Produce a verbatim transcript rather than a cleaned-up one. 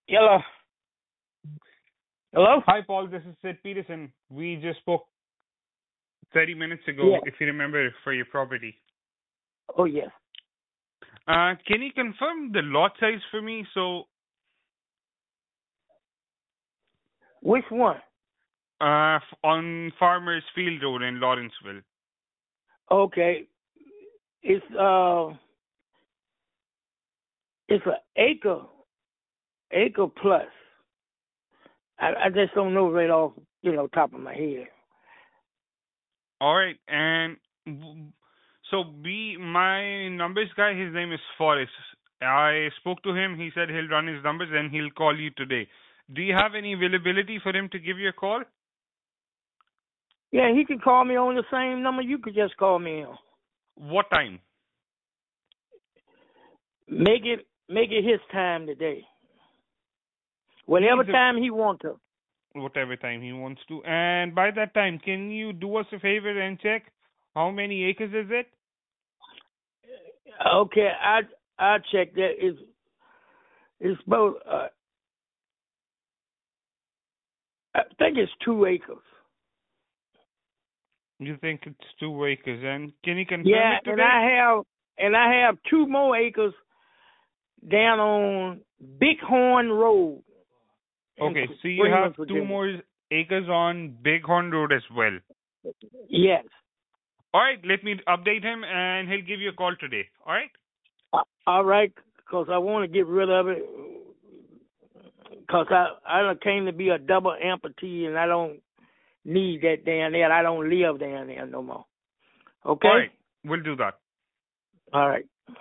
Hello. Hello? Hi, Paul. This is Sid Peterson. We just spoke thirty minutes Yeah. ago, if you remember, for your property. Oh, yes. Uh, can you confirm the lot size for me? So, Which one? uh, f- on Farmers Field Road in Lawrenceville. Okay. It's uh it's an acre acre plus. I, I just don't know right off, you know, top of my head. All right, and w- so be my numbers guy. His name is Forrest. I spoke to him. He said he'll run his numbers and he'll call you today. Do you have any availability for him to give you a call? Yeah, he can call me on the same number you could just call me on. What time? Make it make it his time today. Whatever He's a time he wants to. whatever time he wants to. And by that time, can you do us a favor and check how many acres is it? Okay, I I check that. It's it's about uh, I think it's two acres. You think it's two acres, and can you confirm Yeah, it and today? I have and I have two more acres down on Bighorn Road in Okay, so you have Freeman, two Virginia. more acres on Bighorn Road as well. Yes. All right, let me update him, and he'll give you a call today. All right? Uh, All right, because I want to get rid of it. Because I I done came to be a double amputee, and I don't need that down there. I don't live down there no more. All Okay. right, we'll do that. All right.